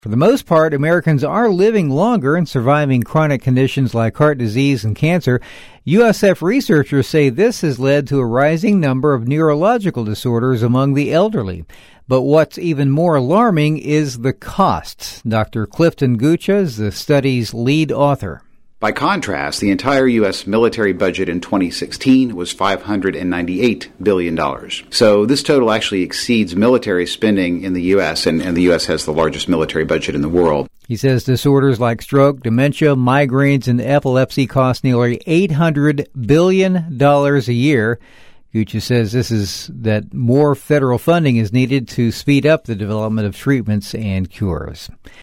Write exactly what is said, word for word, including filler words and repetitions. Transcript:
For the most part, Americans are living longer and surviving chronic conditions like heart disease and cancer. U S F researchers say this has led to a rising number of neurological disorders among the elderly. But what's even more alarming is the costs. Doctor Clifton Gucha is the study's lead author. By contrast, the entire U S military budget in twenty sixteen was five hundred ninety-eight billion dollars. So this total actually exceeds military spending in the U S, and, and the U S has the largest military budget in the world. He says disorders like stroke, dementia, migraines, and epilepsy cost nearly eight hundred billion dollars a year. Gucha says this is that more federal funding is needed to speed up the development of treatments and cures.